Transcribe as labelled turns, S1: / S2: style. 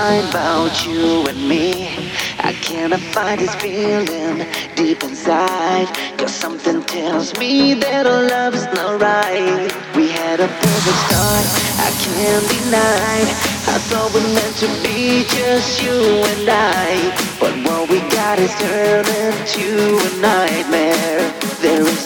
S1: find about you and me. I cannot find this feeling deep inside. Cause something tells me that our love is not right. We had a perfect start, I can't deny. I thought we meant to be just you and I. But what we got is turned into a nightmare. There is